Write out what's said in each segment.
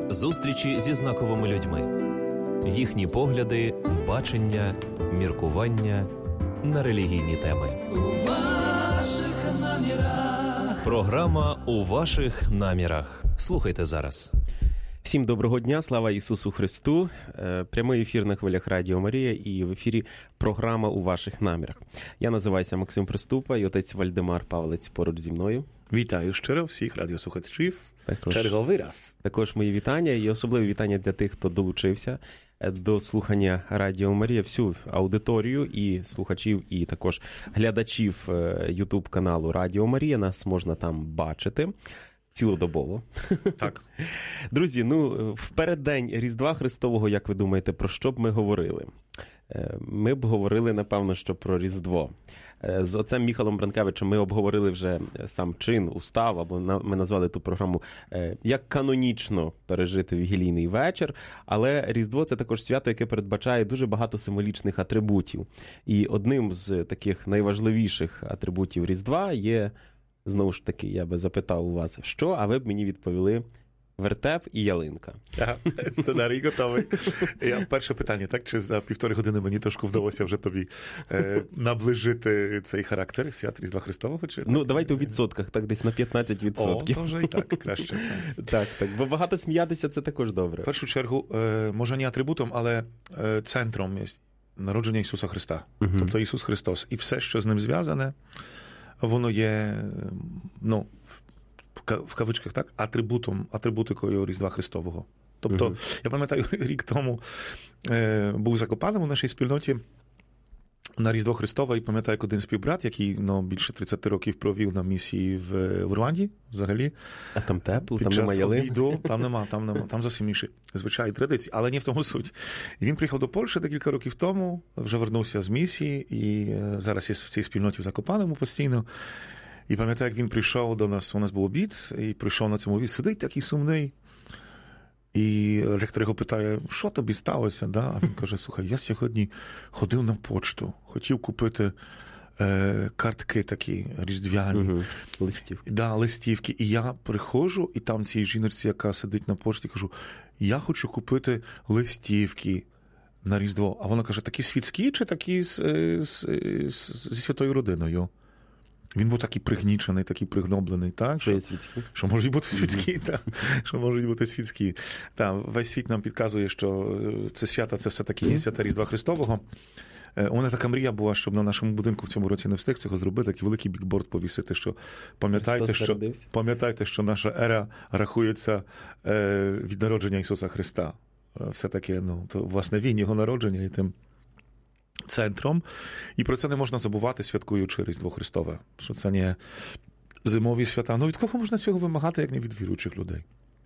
Зустрічі зі знаковими людьми. Їхні погляди, бачення, міркування на релігійні теми. У ваших намірах. Програма «У ваших намірах». Слухайте зараз. Всім доброго дня, слава Ісусу Христу. Прямий ефір на хвилях Радіо Марія і в ефірі програма «У ваших намірах». Я називаюся Максим Приступа і отець Вальдемар Павлець поруч зі мною. Вітаю щиро всіх радіослухачів. Черговий раз. Також мої вітання і особливе вітання для тих, хто долучився до слухання Радіо Марія, всю аудиторію і слухачів, і також глядачів YouTube-каналу Радіо Марія. Нас можна там бачити цілодобово. Так. Друзі, в переддень Різдва Христового, як ви думаєте, про що б ми говорили? Ми б говорили, напевно, що про Різдво. З отцем Міхалом Бранкевичем ми обговорили вже сам чин, устав, або ми назвали ту програму «Як канонічно пережити вігілійний вечір», але Різдво – це також свято, яке передбачає дуже багато символічних атрибутів. І одним з таких найважливіших атрибутів Різдва є, знову ж таки, я би запитав у вас, що, а ви б мені відповіли – вертеп і ялинка. Ага, сценарій готовий. Перше питання, так? Чи за півтори години мені трошки вдалося вже тобі наближити цей характер свят Різдва Христового? Чи? Давайте у відсотках, так, десь на 15%. О, то вже і так, краще. Так, бо багато сміятися – це також добре. В першу чергу, може не атрибутом, але центром є народження Ісуса Христа. Тобто Ісус Христос. І все, що з ним зв'язане, воно є, в кавичках, так, атрибутикою Різдва Христового. Тобто, я пам'ятаю, рік тому був Закопаним у нашій спільноті на Різдво Христове, і пам'ятаю, як один співбрат, який більше 30 років провів на місії в Руанді, взагалі. А там тепло, там немає ялинки? Там зовсім інші звичаї, традиції, але не в тому суть. І він приїхав до Польщі декілька років тому, вже вернувся з місії, і зараз є в цій спільноті в Закопаному постійно. І пам'ятаю, як він прийшов до нас, у нас був обід, і прийшов на цьому обід, сидить такий сумний. І ректор його питає, що тобі сталося? Да? А він каже, слухай, я сьогодні ходив на почту, хотів купити картки такі різдвяні. Листівки. Да, листівки. І я приходжу, і там цій жіночці, яка сидить на почті, кажу, я хочу купити листівки на Різдво. А вона каже, такі світські чи такі зі святою родиною? Він був такий пригнічений, такий пригноблений, так? Що можуть бути світські, так. Що можуть бути світські. Так, весь світ нам підказує, що це свята, це все-таки є свята Різдва Христового. У мене така мрія була, щоб на нашому будинку в цьому році не встиг цього зробити, такий великий бікборд повісити, що пам'ятайте, що наша ера рахується від народження Ісуса Христа. Все-таки, то, власне, він, його народження і тим центром. І про це не можна забувати, святкуючи Різдво Христове. Що це не зимові свята. Від кого можна цього вимагати, як не від віруючих людей?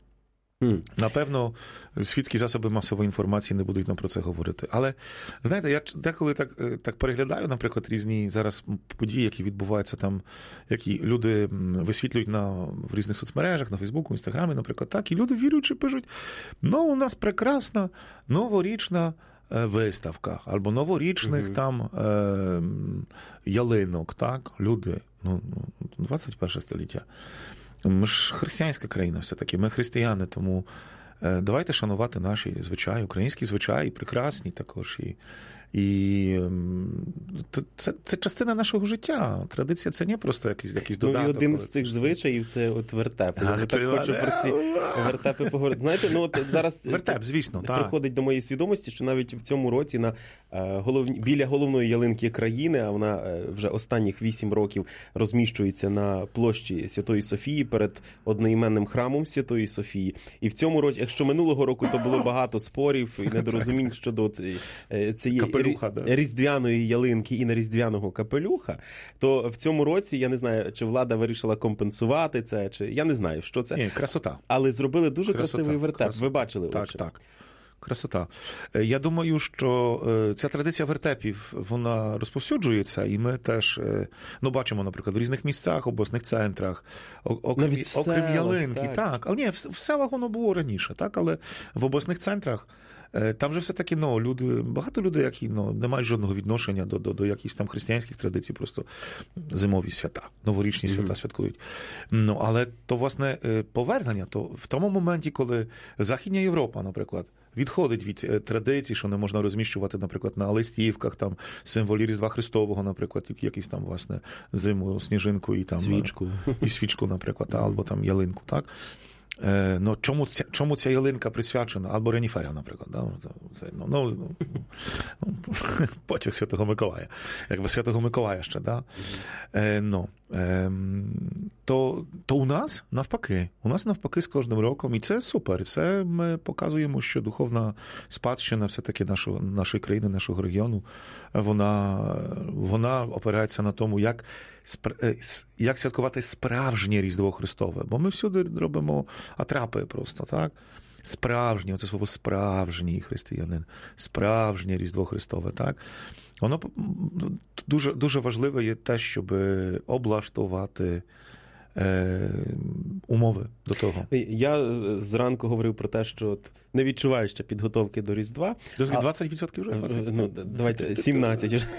Напевно, світські засоби масової інформації не будуть нам про це говорити. Але, знаєте, я деколи так переглядаю, наприклад, різні зараз події, які відбуваються там, які люди висвітлюють в різних соцмережах, на Фейсбуку, Інстаграмі, наприклад, так, і люди віруючи пишуть, у нас прекрасна новорічна виставка, або новорічних там ялинок, так, люди, 21 століття. Ми ж християнська країна все-таки, ми християни, тому давайте шанувати наші звичаї, українські звичаї, прекрасні також. І це частина нашого життя. Традиція – це не просто якийсь додаток. І один з цих звичаїв – це от вертеп. Я так хочу про ці вертепи поговорити. Знаєте, зараз вертеп, звісно, приходить до моєї свідомості, що навіть в цьому році біля головної ялинки країни, а вона вже останніх 8 років розміщується на площі Святої Софії перед одноіменним храмом Святої Софії. І в цьому році, якщо минулого року то було багато спорів і недорозумінь щодо цієї різдвяної ялинки і на різдвяного капелюха, то в цьому році, я не знаю, чи влада вирішила компенсувати це, чи я не знаю, що це. Ні, красота. Але зробили дуже красивий вертеп. Ви бачили? Так. Красота. Я думаю, що ця традиція вертепів, вона розповсюджується, і ми теж, бачимо, наприклад, в різних місцях, обласних центрах, окрім ялинки. Так, але ні, в селах воно було раніше, так, але в обласних центрах Там же все-таки, багато людей, які не мають жодного відношення до якихось там християнських традицій, просто зимові свята, новорічні свята святкують. Але то, власне, повернення, то в тому моменті, коли Західня Європа, наприклад, відходить від традицій, що не можна розміщувати, наприклад, на листівках, там, символі Різдва Христового, наприклад, якийсь там, власне, зиму, сніжинку і там... свічку, наприклад, або там ялинку, так? Чому ця ялинка присвячена? Або Рениферя, наприклад. Да? Потяг Святого Миколая. Якби Святого Миколая ще, да? То у нас навпаки. У нас навпаки з кожним роком. І це супер. Це ми показуємо, що духовна спадщина все-таки нашої країни, нашого регіону, вона опирається на тому, як святкувати справжнє Різдво Христове. Бо ми всюди робимо атрапи просто, так? Справжнє, оце слово справжній християнин, справжнє Різдво Христове, так? Воно дуже, дуже важливе є те, щоб облаштувати умови до того. Я зранку говорив про те, що не відчуваю ще підготовки до Різдва. 20% вже? 20? Давайте, 17 вже.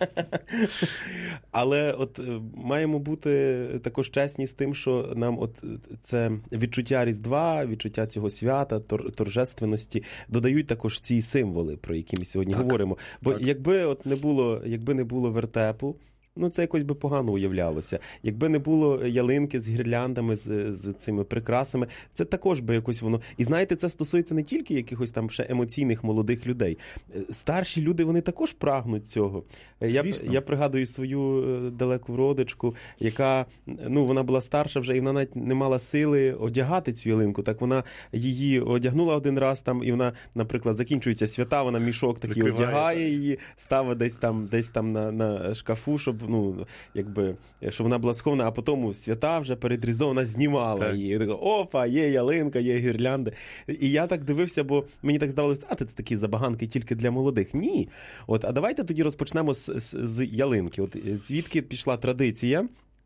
Але маємо бути також чесні з тим, що нам це відчуття Різдва, відчуття цього свята, торжественності додають також ці символи, про які ми сьогодні говоримо. Бо якби не було вертепу, це якось би погано уявлялося. Якби не було ялинки з гірляндами, з цими прикрасами, це також би якось воно... І знаєте, це стосується не тільки якихось там ще емоційних молодих людей. Старші люди, вони також прагнуть цього. Я пригадую свою далеку родичку, яка, вона була старша вже, і вона навіть не мала сили одягати цю ялинку. Так вона її одягнула один раз там, і вона, наприклад, закінчується свята, вона мішок такий одягає її, ставить десь там на шкафу, щоб щоб вона була схована, а потім свята вже перед Різдвом вона знімала її. І така, опа, є ялинка, є гірлянди. І я так дивився, бо мені так здавалося, це такі забаганки тільки для молодих. Ні. А давайте тоді розпочнемо з ялинки. Звідки пішла традиція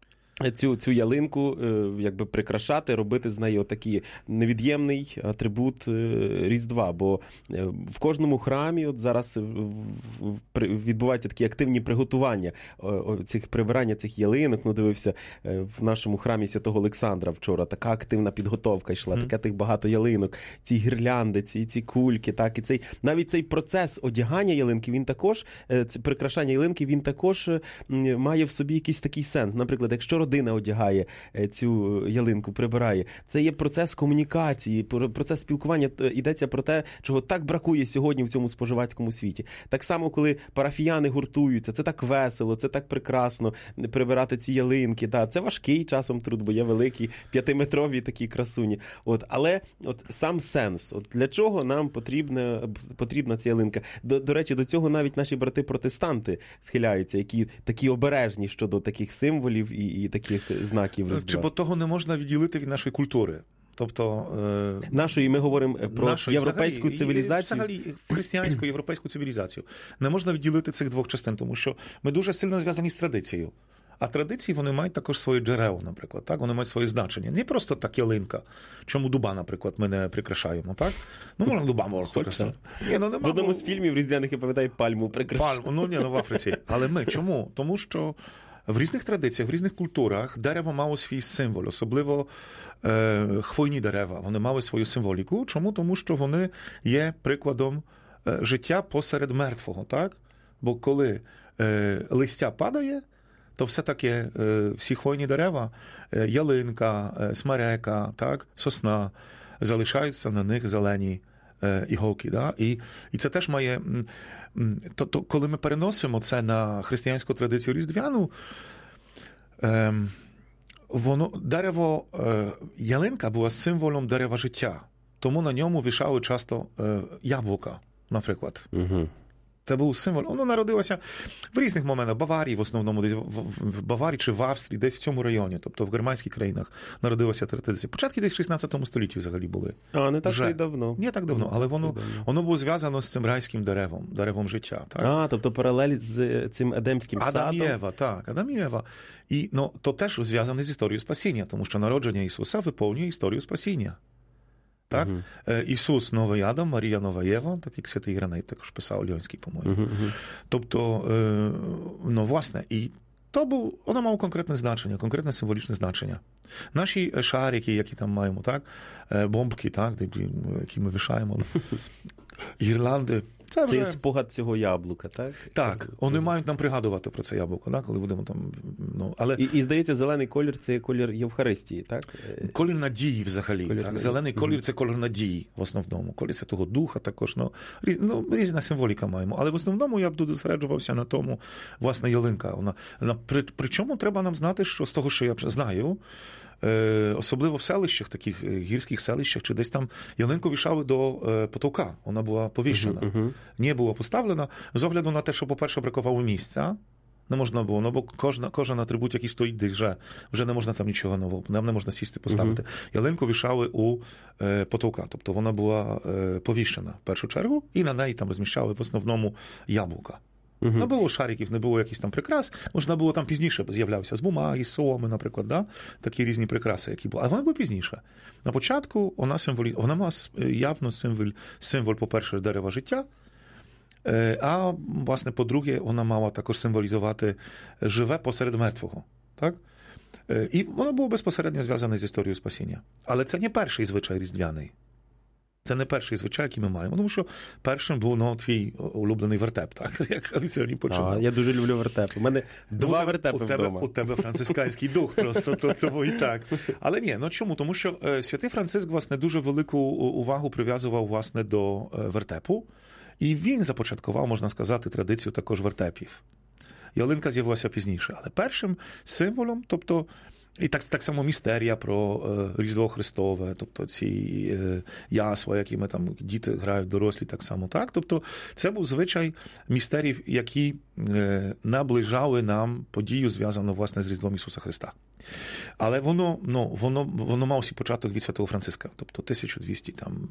цю ялинку прикрашати, робити з неї такий невід'ємний атрибут Різдва. Бо в кожному храмі зараз відбуваються такі активні приготування цих прибирання цих ялинок. Дивився в нашому храмі Святого Олександра вчора. Така активна підготовка йшла, таке тих багато ялинок, ці гірлянди, ці кульки, так, і навіть цей процес одягання ялинки, він також, прикрашання ялинки, він також має в собі якийсь такий сенс. Наприклад, якщо родина одягає цю ялинку, прибирає. Це є процес комунікації, процес спілкування. Йдеться про те, чого так бракує сьогодні в цьому споживацькому світі. Так само, коли парафіяни гуртуються, це так весело, це так прекрасно прибирати ці ялинки. Це важкий часом труд, бо є великі 5-метрові такі красуні. Але сам сенс. Для чого нам потрібна ця ялинка? До речі, до цього навіть наші брати-протестанти схиляються, які такі обережні щодо таких символів і таких знаків Різдва. Чи бо того не можна відділити від нашої культури? Тобто... Нашої, ми говоримо про європейську цивілізацію. Взагалі, християнську, європейську цивілізацію. Не можна відділити цих двох частин, тому що ми дуже сильно зв'язані з традицією. А традиції, вони мають також своє джерело, наприклад, так? Вони мають своє значення. Не просто так ялинка. Чому дуба, наприклад, ми не прикрашаємо, так? Можна дуба прикрашати. В одному з фільмів різдвяних, я пам'ятаю, пальму прикрашають. Пальму, в Африці. Але ми чому? Тому що в різних традиціях, в різних культурах дерево мало свій символ, особливо хвойні дерева. Вони мали свою символіку. Чому? Тому що вони є прикладом життя посеред мертвого, так? Бо коли листя падає, то все-таки всі хвойні дерева, ялинка, смерека, так, сосна, залишаються на них зелені іголки. Да? І це теж має... коли ми переносимо це на християнську традицію різдвяну, ялинка була символом дерева життя. Тому на ньому вішали часто яблука, наприклад. Угу. Це був символ. Воно народилося в різних моментах. В Баварії, в основному, десь в Баварії чи в Австрії, десь в цьому районі, тобто в германських країнах народилася традиція. Початки десь в 16 столітті взагалі були. Не так і давно. Не так давно, але воно було зв'язано з цим райським деревом життя. Так? Тобто паралель з цим едемським садом. Адам і Єва. І то теж зв'язане з історією спасіння, тому що народження Ісуса виповнює історію спасіння. Так? Ісус – новий Адам, Марія – нова Єва, так як святий Іриней також писав, Льонський, по-моєму. Тобто, ну, власне, і воно мало конкретне значення, конкретне символічне значення. Наші шарики, які там маємо, так? Бомбки, так? Які ми вишаємо, гірлянди. Це вже... спогад цього яблука, так? Так, вони мають нам пригадувати про це яблуко, так? Коли будемо там... Ну, але... І, здається, зелений колір – це колір Євхаристії, так? Колір надії взагалі. Колір так? надії. Зелений колір – це колір надії в основному. Колір Святого Духа також. Ну, різна символіка маємо. Але в основному я б досереджувався на тому, власне, ялинка. Причому треба нам знати, що з того, що я знаю, особливо в селищах, таких гірських селищах, чи десь там ялинку вішали до потолка. Вона була повішена. Не була поставлена. З огляду на те, що, по-перше, бракувало місця, не можна було, бо кожен атрибут, який стоїть десь вже не можна там нічого нового, нам не можна сісти, поставити. Ялинку вішали у потолка, тобто вона була повішена в першу чергу, і на неї там розміщали в основному яблука. Не було шариків, не було якихось там прикрас. Можна було там пізніше з'являвся з бумаги, з соломи, наприклад, да? Такі різні прикраси, які були. А вона була пізніше. На початку вона мала явно символ, по-перше, дерева життя, а, власне, по-друге, вона мала також символізувати живе посеред мертвого. Так? І воно було безпосередньо зв'язане з історією спасіння. Але це не перший звичай різдвяний. Це не перший звичай, який ми маємо. Тому що першим був твій улюблений вертеп, так? Як сьогодні почув. Я дуже люблю вертеп. У мене 2 вертепи вдома. У тебе францисканський дух просто, тому і так. Але ні, чому? Тому що святий Франциск, власне, дуже велику увагу прив'язував, власне, до вертепу. І він започаткував, можна сказати, традицію також вертепів. Ялинка з'явилася пізніше. Але першим символом, тобто, і так само містерія про Різдво Христове, тобто ці ясла, якими там діти грають, дорослі так само, так? Тобто це був звичай містерів, які наближали нам подію, зв'язану, власне, з Різдвом Ісуса Христа. Але воно мав свій початок від Святого Франциска, тобто 1200 там...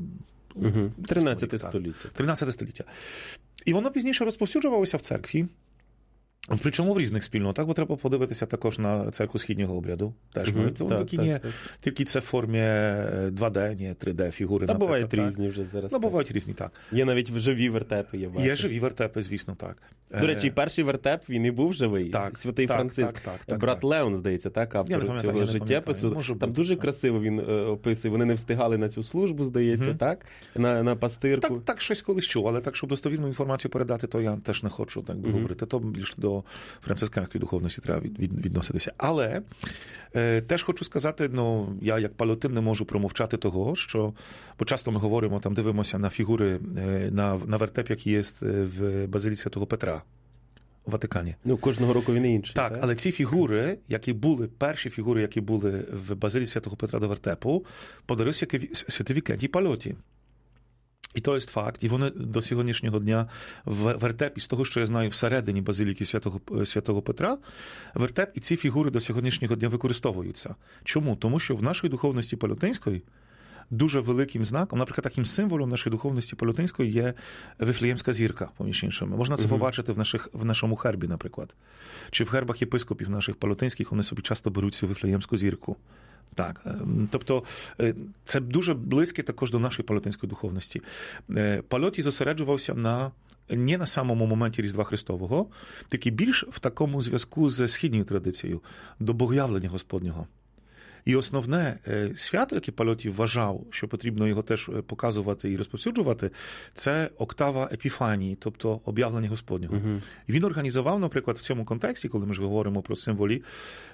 13 століття. 13 століття. І воно пізніше розповсюджувалося в церкві. Причому в різних спільнотах, бо треба подивитися також на церкву східнього обряду. Теж тільки це в формі 2D, не 3D фігури. Та бувають різні вже зараз. Бувають різні, так. Є навіть живі вертепи. Є живі вертепи, звісно, так. До речі, перший вертеп, він і був живий. Так, Святий Франциск. Брат Леон, здається, так, автор цього життєпису. Там дуже красиво він описує. Вони не встигали на цю службу, здається, так? На пастирку. Так, щось колись чув, але так, щоб достовірну інформацію передати, то я теж не хочу так би говорити. То більше до францисканської духовності треба відноситися. Але теж хочу сказати, я як паліотин не можу промовчати того, що, бо часто ми говоримо, там дивимося на фігури, на вертеп, які є в Базиліці Святого Петра у Ватикані. Кожного року він інший. Так, але ці фігури, перші фігури, які були в Базиліці Святого Петра до вертепу, подарив святий Вікентій Пальоті. І то є факт, і вони до сьогоднішнього дня в вертепі, з того, що я знаю, всередині Базиліки Святого Петра, вертеп і ці фігури до сьогоднішнього дня використовуються. Чому? Тому що в нашій духовності паліотинської дуже великим знаком, наприклад, таким символом нашої духовності паліотинської є Вифлеємська зірка, поміж іншими. Можна це побачити в нашому хербі, наприклад. Чи в хербах єпископів наших паліотинських вони собі часто беруть цю Вифлеємську зірку. Так, тобто це дуже близьке також до нашої паліотинської духовності. Пальоті зосереджувався не на самому моменті Різдва Христового, тільки більш в такому зв'язку з східньою традицією, до богоявлення Господнього. І основне свято, яке Пальоті вважав, що потрібно його теж показувати і розповсюджувати, це октава Епіфанії, тобто об'явлення Господнього. І він організував, наприклад, в цьому контексті, коли ми ж говоримо про символі,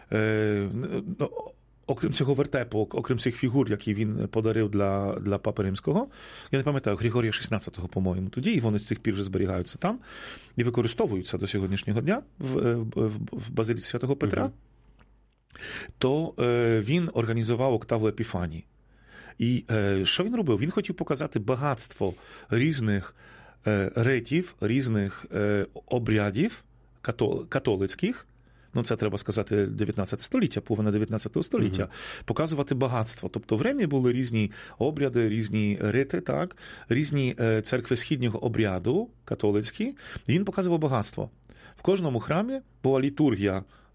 окрім цього вертепу, окрім цих фігур, які він подарив для Папи Римського, я не пам'ятаю, Григорія XVI, по-моєму, тоді, і вони з цих пір вже зберігаються там, і використовуються до сьогоднішнього дня в Базиліці Святого Петра, то він організував октаву Епіфанії. І що він робив? Він хотів показати багатство різних ритів, різних обрядів католицьких, це треба сказати 19 століття, половина 19 століття, показувати багатство. Тобто в Римі були різні обряди, різні рити, так, різні церкви східнього обряду католицькі, і він показував багатство. В кожному храмі була літургія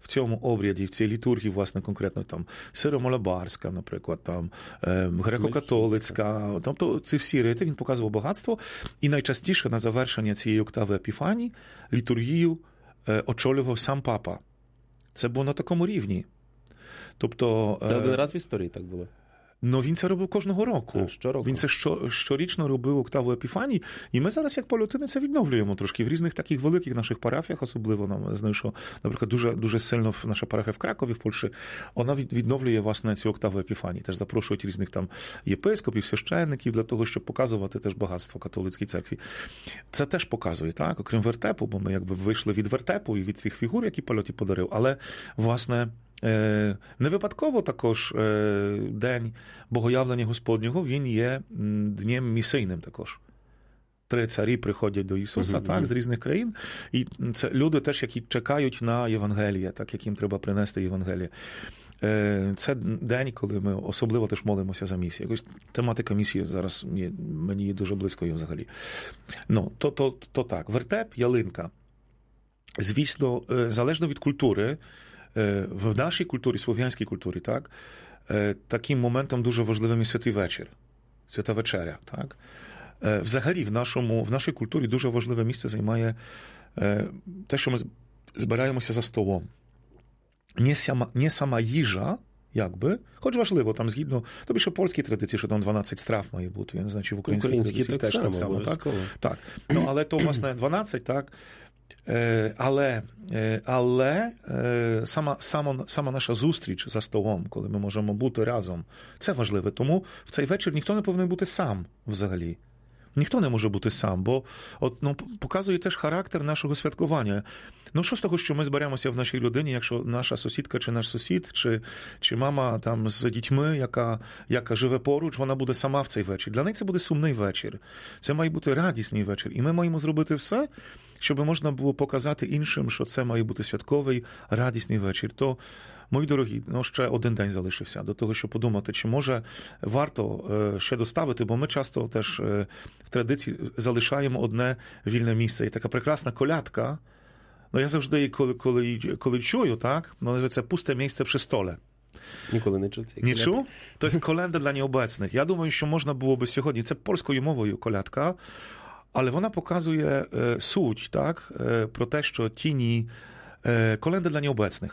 в цьому обряді, в цій літургії, власне, конкретно там сиромолабарська, наприклад, там греко-католицька, тобто ці всі рити, він показував багатство, і найчастіше на завершення цієї октави Епіфанії літургію очолював сам папа. Це було на такому рівні. Тобто, це один раз в історії так було? Ну, він це робив кожного року. Щороку. Він це щорічно робив октаву Епіфанії. І ми зараз, як палеотини, це відновлюємо трошки. В різних таких великих наших парафіях, особливо, нам знаю, що, наприклад, дуже сильно наша парафія в Кракові, в Польщі, вона відновлює, власне, цю октаву Епіфанії. Теж запрошують різних там єпископів, священників для того, щоб показувати теж багатство католицькій церкві. Це теж показує, так? Окрім вертепу, бо ми якби вийшли від вертепу і від тих фігур, які Пальоті подарив. Але, власне, не випадково також День Богоявлення Господнього, він є днем місійним також. 3 царі приходять до Ісуса, так, з різних країн, і це люди теж, які чекають на Євангеліє, так, яким треба принести Євангеліє. Це день, коли ми особливо теж молимося за місію. Якось тематика місії зараз мені є дуже близькою взагалі. Ну, то так. Вертеп, ялинка. Звісно, залежно від культури, в нашій культурі, слов'янській культурі, так, таким моментом дуже важливим є святий вечір, свята вечеря, так. Взагалі, в нашій культурі дуже важливе місце займає те, що ми збираємося за столом. Не сама їжа, якби, хоч важливо, там згідно, тобі ще польські традиції, що там 12 страв має бути, я не знаю, чи в українській традиції теж так само, так? Так. Ну, але то, власне, 12, так. Але сама наша зустріч за столом, коли ми можемо бути разом, це важливо. Тому в цей вечір ніхто не повинен бути сам взагалі. Ніхто не може бути сам, бо показує теж характер нашого святкування. Ну, що з того, що ми зберемося в нашій родині, якщо наша сусідка чи наш сусід, чи мама там з дітьми, яка живе поруч, вона буде сама в цей вечір. Для неї це буде сумний вечір. Це має бути радісний вечір. І ми маємо зробити все, щоб можна було показати іншим, що це має бути святковий, радісний вечір. То, мої дорогі, ще один день залишився до того, щоб подумати, чи може варто ще доставити, бо ми часто теж в традиції залишаємо одне вільне місце. І така прекрасна колядка, ну я завжди її, коли чую, так, це пусте місце przy stole. Ніколи не чув цієї колядки. Не чув? То є колядка для необecnych. Я думаю, що можна було би сьогодні, це польською мовою колядка, але вона показує суть, так, про те, що тіні, колядка для необecnych.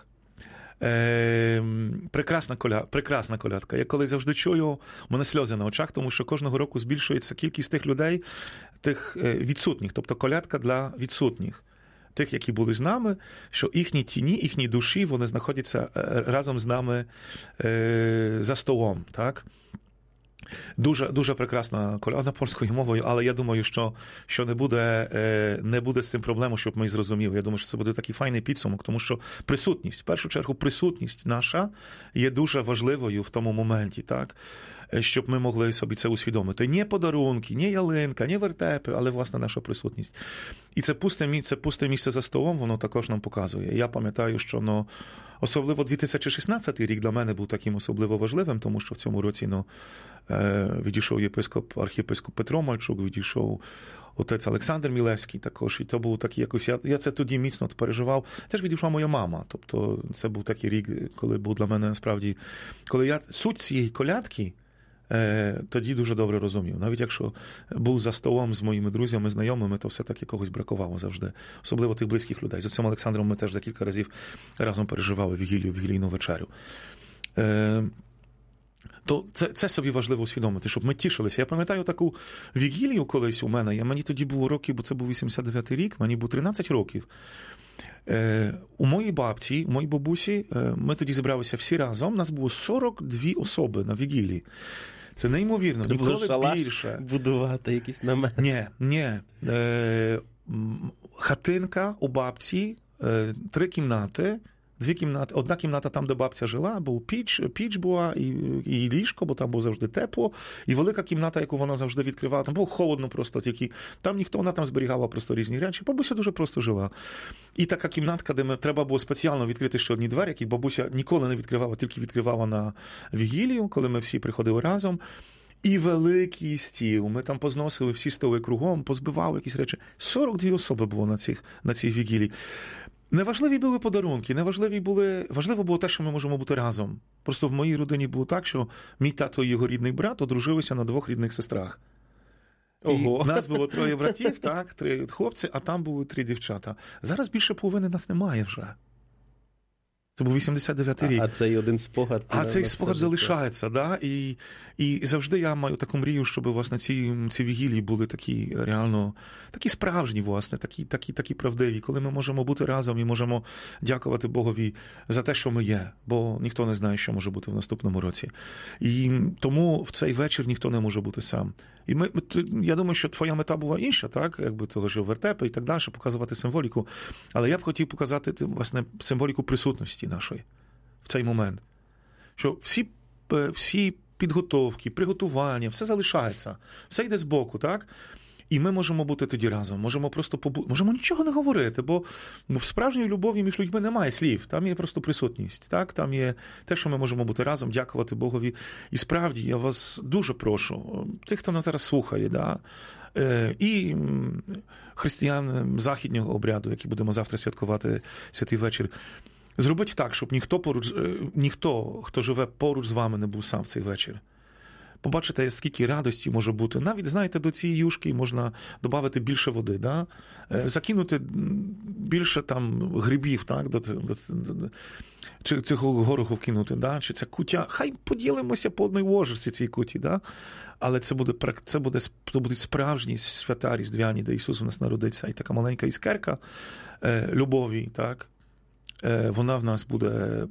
Прекрасна колядка. Я коли завжди чую, у мене сльози на очах, тому що кожного року збільшується кількість тих людей, тих відсутніх, тобто колядка для відсутніх. Тих, які були з нами, що їхні тіні, їхні душі, вони знаходяться разом з нами за столом, так? Дуже прекрасна колядка польською мовою, але я думаю, що не буде з цим проблем, щоб ми зрозуміли. Я думаю, що це буде такий файний підсумок, тому що присутність, в першу чергу, присутність наша є дуже важливою в тому моменті, так? Щоб ми могли собі це усвідомити. Не подарунки, не ялинка, не вертепи, але, власне, наша присутність. І це пусте місце за столом, воно також нам показує. Я пам'ятаю, що, особливо 2016 рік для мене був таким особливо важливим, тому що в цьому році, відійшов архієпископ Петро Мальчук, відійшов отець Олександр Мілевський також, і то був такий якось, я це тоді міцно переживав. Теж відійшла моя мама, тобто це був такий рік, коли був для мене, насправді, коли я суть цієї колядки тоді дуже добре розумів. Навіть якщо був за столом з моїми друзями, знайомими, то все-таки когось бракувало завжди. Особливо тих близьких людей. З цим Олександром ми теж декілька разів разом переживали вігілійну вечерю. То це собі важливо усвідомити, щоб ми тішилися. Я пам'ятаю таку вігілію колись у мене, мені тоді було років, бо це був 89-й рік, мені було 13 років. У моїй бабці, у моїй бабусі, ми тоді зібралися всі разом, нас було 42 особи на вігілії. Це неймовірно, ніколи більше. Будувати якісь намети. Ні. Хатинка у бабці, 3 кімнати, 2 кімнати, одна кімната там, де бабця жила, був піч була, і ліжко, бо там було завжди тепло, і велика кімната, яку вона завжди відкривала, там було холодно просто, тільки там вона там зберігала просто різні речі, бабуся дуже просто жила. І така кімнатка, де треба було спеціально відкрити ще одні двері, які бабуся ніколи не відкривала, тільки відкривала на вігілію, коли ми всі приходили разом. І великий стіл, ми там позносили всі столи кругом, позбивали якісь речі. 42 особи було на цій вігілії. Неважливі були подарунки, важливо було те, що ми можемо бути разом. Просто в моїй родині було так, що мій тато і його рідний брат одружилися на 2 рідних сестрах. Ого. І нас було 3 братів, так, 3 хлопці, а там були 3 дівчата. Зараз більше половини нас немає вже. Це був 89-й рік. А цей один спогад... Цей спогад залишається, да? І завжди я маю таку мрію, щоб, власне, ці вігілії були такі реально, такі справжні, власне, такі правдиві, коли ми можемо бути разом і можемо дякувати Богові за те, що ми є, бо ніхто не знає, що може бути в наступному році. І тому в цей вечір ніхто не може бути сам. І я думаю, що твоя мета була інша, так? Якби того ж вертепи і так далі, показувати символіку. Але я б хотів показати, власне, символіку присутності нашої в цей момент. Що всі підготовки, приготування, все залишається. Все йде збоку, так? І ми можемо бути тоді разом, можемо просто можемо нічого не говорити, бо в справжній любові між людьми немає слів, там є просто присутність, так? Там є те, що ми можемо бути разом, дякувати Богові. І справді, я вас дуже прошу, тих, хто нас зараз слухає, да? І християн західнього обряду, які будемо завтра святкувати святий вечір, зробіть так, щоб ніхто, хто живе поруч з вами, не був сам в цей вечір. Побачите, скільки радості може бути. Навіть, знаєте, до цієї юшки можна додати більше води, да? Закинути більше там грибів, так? Чи цього гороху вкинути, да? Чи ця кутя. Хай поділимося по одній ложці цієї куті, да? Але це буде справжні свята різдвяні, де Ісус у нас народиться. І така маленька іскерка любові, так? Вона в нас буде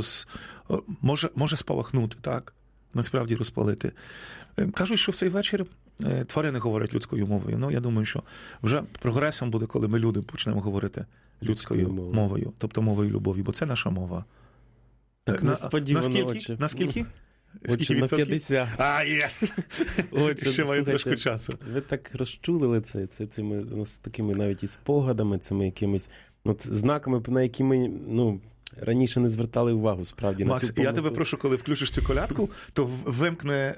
може спалахнути, так? Насправді розпалити. Кажуть, що в цей вечір тварини говорять людською мовою. Ну, я думаю, що вже прогресом буде, коли ми люди почнемо говорити людською мовою, тобто мовою любові, бо це наша мова. Так несподівано. Наскільки? Отже, на 50. Єс! Ще маю трошки часу. Ви так розчулили це цими такими навіть і спогадами, цими якимись знаками, на які ми, раніше не звертали увагу, справді. Макс, на цю я тебе прошу, коли включиш цю колядку, то вимкни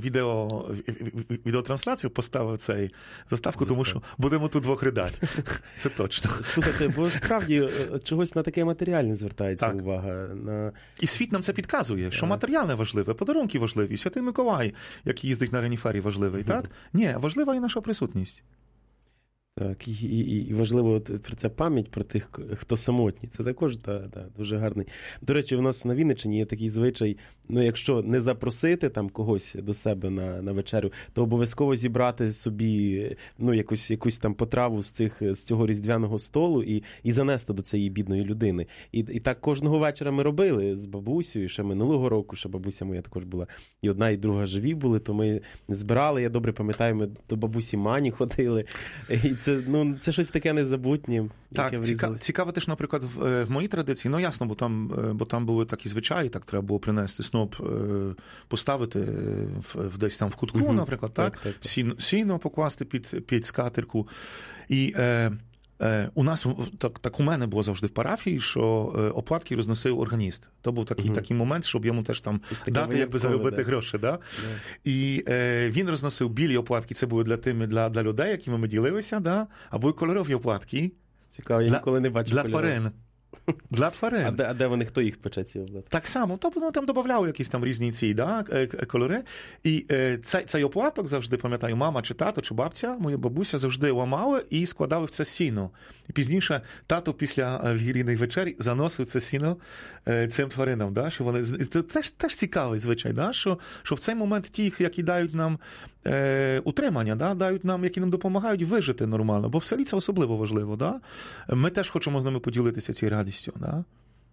відеотрансляцію, постав заставку, тому що будемо тут 2 ридати. Це точно. Слухайте, бо справді чогось на таке матеріальне звертається увага. І світ нам це підказує, що матеріальне важливе, подарунки важливі, Святий Миколай, який їздить на Ренифері, важливий, так? Ні, важлива і наша присутність. Так, і важливо про це пам'ять про тих, хто самотні. Це також дуже гарний. До речі, у нас на Вінниччині є такий звичай, якщо не запросити там когось до себе на вечерю, то обов'язково зібрати собі якусь там потраву з цього різдвяного столу і занести до цієї бідної людини. І так кожного вечора ми робили з бабусею, ще минулого року, ще бабуся моя також була, і одна, і друга живі були, то ми збирали, я добре пам'ятаю, ми до бабусі Мані ходили, і це щось таке незабутнє. Так, цікаво теж, наприклад, в моїй традиції, ясно, бо там були такі звичаї, так треба було принести сноп, поставити десь там в кутку, наприклад, так? Сіно покласти під скатерку. І у нас, так у мене було завжди в парафії, що оплатки розносив органіст. То був такий момент, щоб йому теж там дати, якби заробити гроші. Да? І він розносив білі оплатки, це були для людей, якими ми ділилися, да? Або й кольорові оплатки. Цікаво, я ніколи не бачив для тварин. Для тварин. А де вони, хто їх пече ці оплатки? Так само, там додавали якісь там різні ці кольори. І цей оплаток завжди, пам'ятаю, мама чи тато, чи бабця, моя бабуся завжди ламали і складали в це сіно. І пізніше тато після вігілійної вечері заносив це сіно цим тваринам. Да? Що вони, це теж цікавий звичай, да? Що в цей момент ті, які дають нам утримання, да? Дають нам, які нам допомагають вижити нормально. Бо в селі це особливо важливо. Да? Ми теж хочемо з ними поділитися цією радістю. Да?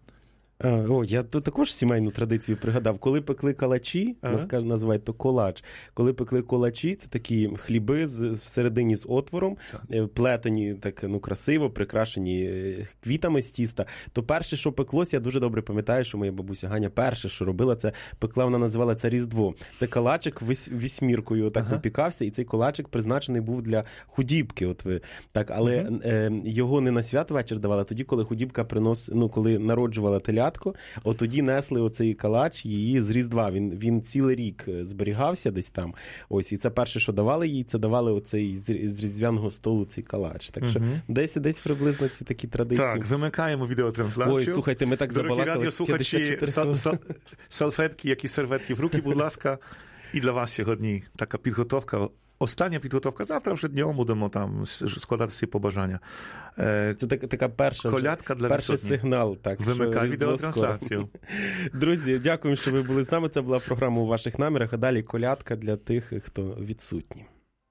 Я також сімейну традицію пригадав. Коли пекли калачі, називають то колач, коли пекли колачі, це такі хліби всередині з отвором, плетені так красиво, прикрашені квітами з тіста, то перше, що пеклося, я дуже добре пам'ятаю, що моя бабуся Ганя перше, що робила, це пекла, вона називала це Різдво. Це калачик вісьміркою так випікався, і цей калачик призначений був для худібки. Але його не на святвечір давали, тоді, коли худібка коли народжувала теля, колядку, от тоді несли оцей калач її з Різдва. Він цілий рік зберігався десь там. Ось, і це перше, що давали їй, це давали оцей з Різдвяного столу цей калач. Так що десь приблизно ці такі традиції. Так, вимикаємо відеотрансляцію. Ой, слухайте, ми так Дорогі забалакали. радіослухачі, салфетки, як і серветки в руки, будь ласка. І для вас сьогодні така підготовка. Остання підготовка. Завтра вже днем будемо там складати всі побажання. Це така колядка для перший висотні. сигнал. Так, вимикай відеотрансляцію. Друзі, дякуємо, що ви були з нами. Це була програма «У ваших намірах», а далі колядка для тих, хто відсутні.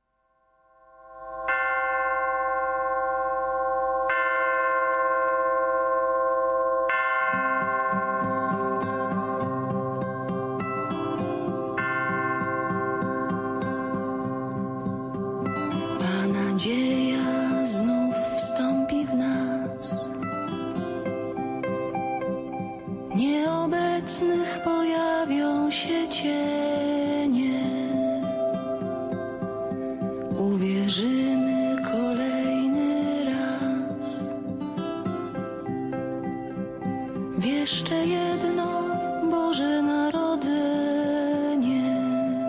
Nadzieja znów wstąpi w nas. Nieobecnych pojawią się cienie. Uwierzymy kolejny raz w jeszcze jedno Boże Narodzenie.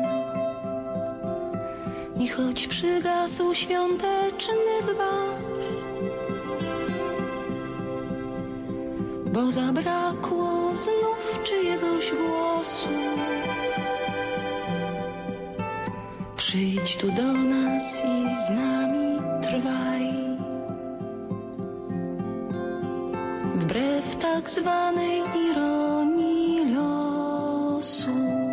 I choć przygasł świąteczny gwar, bo zabrakło znów czyjegoś głosu, przyjdź tu do nas i z nami trwaj. Wbrew tak zwanej ironii losu.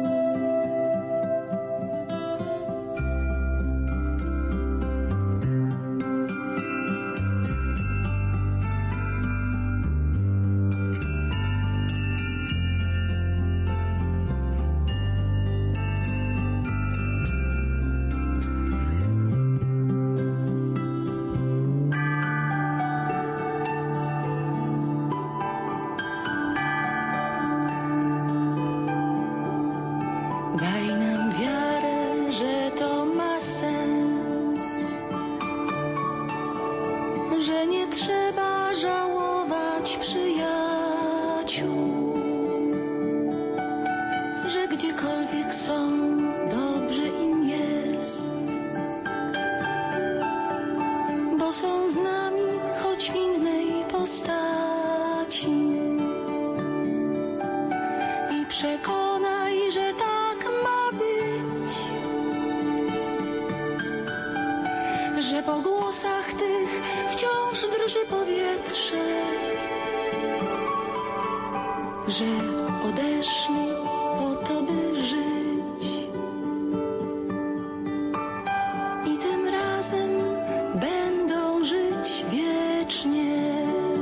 Daj nam wiarę, że to ma sens, że nie trzeba żałować przyjaciół, że gdziekolwiek są, dobrze im jest, bo są z nami, choć w innej postaci. I przekonaj, że tak ma być, że po głosach tych wciąż drży powietrze, że odeszli po to, by żyć. I tym razem będą żyć wiecznie.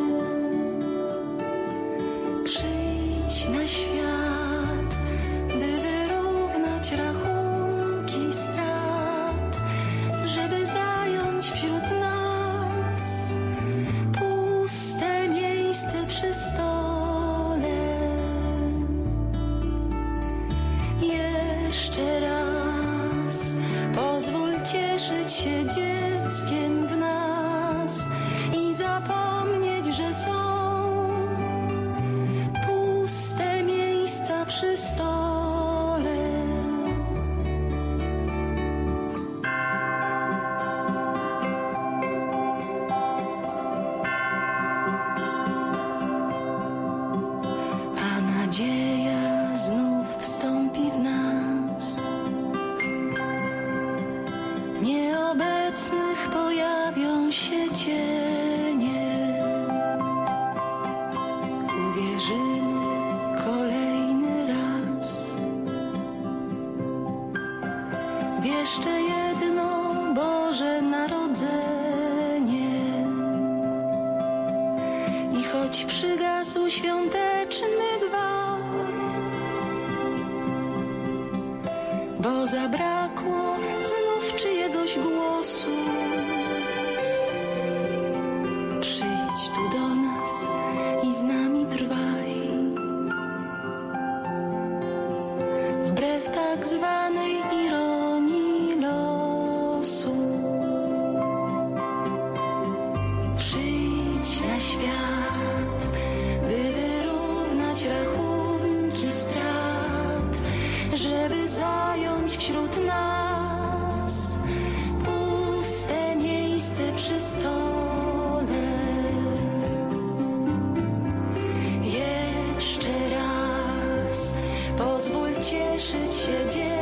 Przyjdź na świat, by wyrównać rachunki strat, żeby zająć wśród nas puste miejsce przy stole. Jeszcze raz pozwól cieszyć się dzieckiem w nas i zapomnieć, że są puste miejsca przy stole. A nadzieja znów wstąpi w nas. Nieobecnych pojawią się cienie. Uwierzymy kolejny raz w jeszcze jedno Boże Narodzenie. I choć przygasł świąteczny gwar, bo zabrakło znów czyjegoś głosu, przyjdź tu do nas i z nami trwaj. Wbrew tak zwanej ironii losu, przyjdź na świat, by wyrównać wśród nas puste miejsce przy stole. Jeszcze raz pozwól cieszyć się dzień.